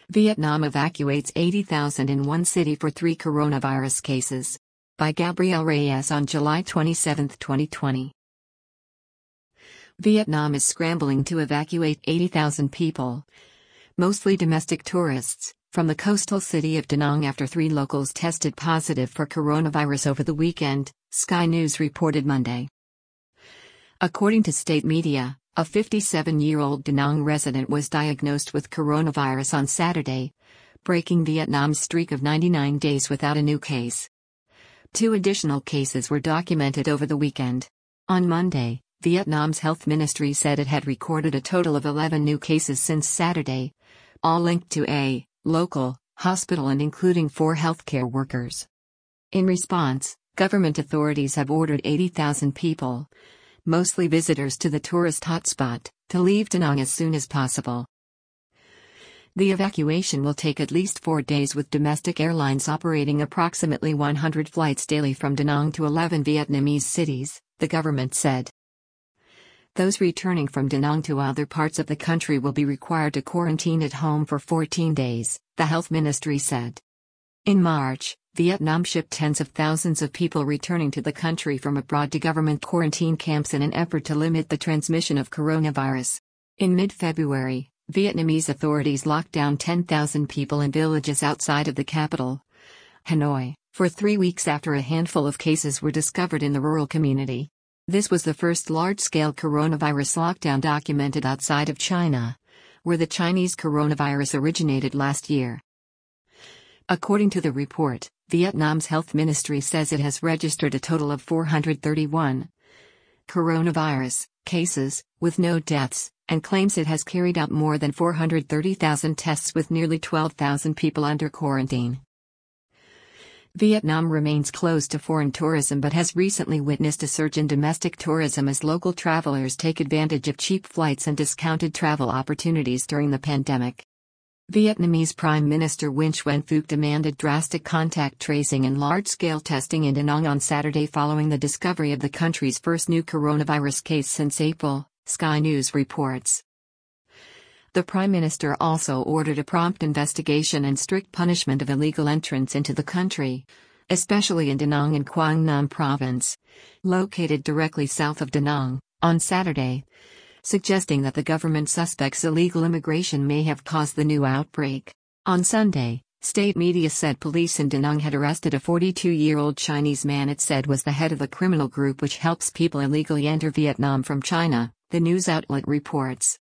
Vietnam evacuates 80,000 in one city for 3 coronavirus cases. By Gabrielle Reyes on July 27, 2020. Vietnam is scrambling to evacuate 80,000 people, mostly domestic tourists, from the coastal city of Da Nang after 3 locals tested positive for coronavirus over the weekend, Sky News reported Monday. According to state media, a 57-year-old Da Nang resident was diagnosed with coronavirus on Saturday, breaking Vietnam's streak of 99 days without a new case. 2 additional cases were documented over the weekend. On Monday, Vietnam's health ministry said it had recorded a total of 11 new cases since Saturday, all linked to a local hospital and including 4 healthcare workers. In response, government authorities have ordered 80,000 people, mostly visitors to the tourist hotspot, to leave Da Nang as soon as possible. The evacuation will take at least 4 days, with domestic airlines operating approximately 100 flights daily from Da Nang to 11 Vietnamese cities, the government said. Those returning from Da Nang to other parts of the country will be required to quarantine at home for 14 days, the health ministry said. In March, Vietnam shipped tens of thousands of people returning to the country from abroad to government quarantine camps in an effort to limit the transmission of coronavirus. In mid-February, Vietnamese authorities locked down 10,000 people in villages outside of the capital, Hanoi, for 3 weeks after a handful of cases were discovered in the rural community. This was the first large-scale coronavirus lockdown documented outside of China, where the Chinese coronavirus originated last year. According to the report, Vietnam's health ministry says it has registered a total of 431 coronavirus cases, with no deaths, and claims it has carried out more than 430,000 tests with nearly 12,000 people under quarantine. Vietnam remains closed to foreign tourism but has recently witnessed a surge in domestic tourism as local travelers take advantage of cheap flights and discounted travel opportunities during the pandemic. Vietnamese Prime Minister Nguyen Xuan Phuc demanded drastic contact tracing and large-scale testing in Da Nang on Saturday following the discovery of the country's first new coronavirus case since April, Sky News reports. The Prime Minister also ordered a prompt investigation and strict punishment of illegal entrants into the country, especially in Da Nang and Quang Nam Province, located directly south of Da Nang, on Saturday, suggesting that the government suspects illegal immigration may have caused the new outbreak. On Sunday, state media said police in Da Nang had arrested a 42-year-old Chinese man it said was the head of a criminal group which helps people illegally enter Vietnam from China, the news outlet reports.